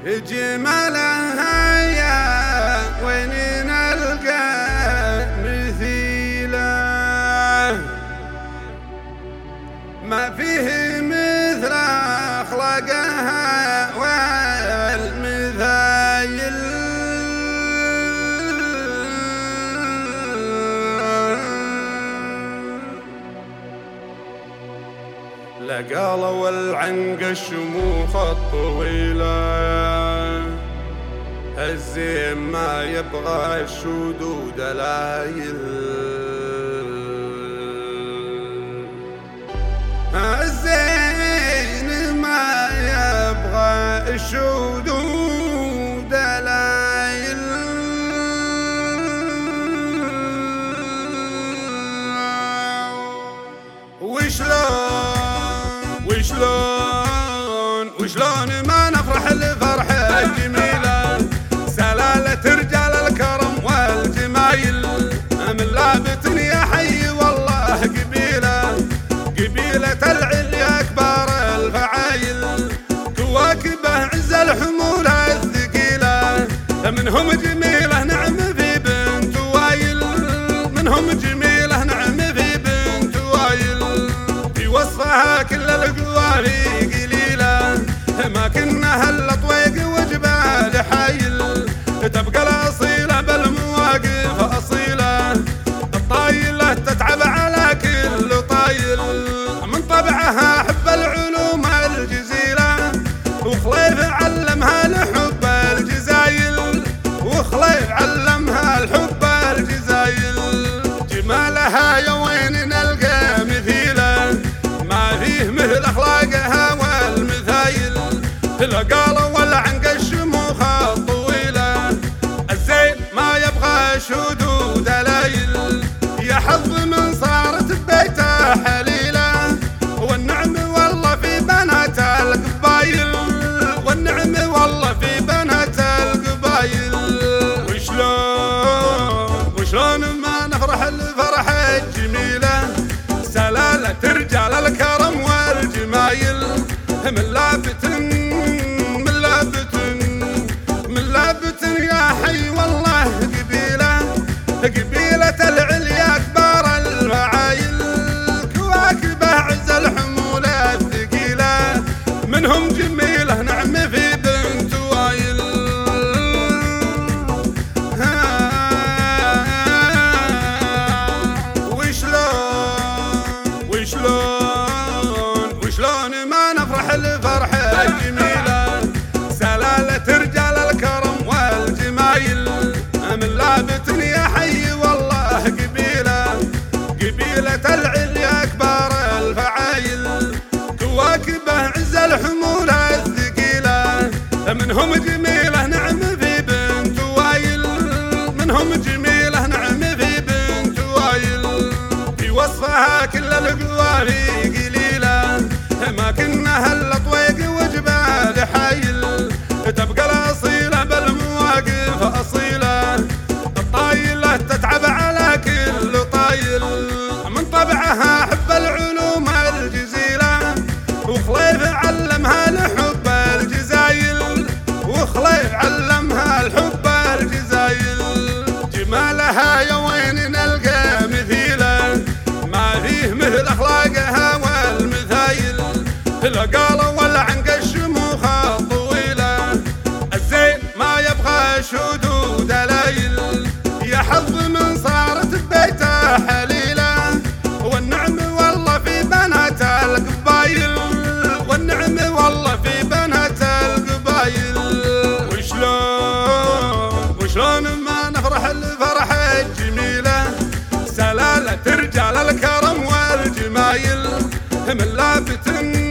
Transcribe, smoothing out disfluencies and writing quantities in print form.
جمالها يا وين نلقى مثيله، ما فيه مثل أخلاقها والمثايل. لقالوا والعنق الشموخ الطويلة، الزين ما يبغى الشدود دلايل، الزين ما يبغى الشدود دلايل. وشلون ما نفرح الفرحة الجميلة، سلالة رجال الكرم والجمايل، من لابت يا حي والله قبيلة العليا كبار الفعايل، كواكبه عز الحمولة الثقيلة، منهم جميلة نعم في بنت وايل، منهم جميلة نعم في بنت وايل، في وصفها كل القواري قليلة، ما كنا هالطويق وجبال حايل، تبقى الأصيلة بالمواقف أصيلة، الطايلة تتعب على كل طايل، من طبعها حب العلوم الجزيلة، وخليف علمها الحب الجزايل، وخليف علمها الحب الجزايل. جمالها يا وين نلقى مثيله، ما فيه مثل أخلاقها والمثايل، لقالوا والعنق الشموخ الطويلة، الزين ما يبغى شدود دلايل، يا حظ من صارت ببيته حليلة، والنعم والله في بنات القبايل، والنعم والله في بنات القبايل. وشلون ما نفرح الفرحة الجميلة، سلالة رجال الكرم والجمايل، من لابت يا حي والله قبيلة العليا كبار الفعايل، كواكبه عز الحمولة الثقيلة، منهم جميلة نعم في بنت وايل. وشلون ما نفرح الفرحة الجميلة، سلالة رجال الكرم والجمايل، من لابت يا حي والله قبيلة العليا كبار الفعايل، كواكبه عز الحمولة الثقيلة، منهم جميلة نعم في بنت وايل، منهم جميلة نعم في بنت وايل، في وصفها كل القواري قليلة، ما كنا هالطويق وجبال حايل، تبقى الأصيلة بالمواقف أصيلة، الطايلة تتعب على كل طايل، من طبعها حب العلوم الجزيلة، وخليف علمها الحب الجزايل، وخليف علمها الحب الجزايل. جمالها يا وين نلقى مثيله، ما فيه مثل أخلاقها والمثايل، لقالوا والعنق الشموخ الطويلة، الزين ما يبغى شدود دلايل، يا حظ من صارت ببيته حليلة، والنعم والله في بنات القبايل، والنعم والله في بنات القبايل. وشلون ما نفرح الفرحة الجميلة، سلالة رجال الكرم والجمايل، من لابت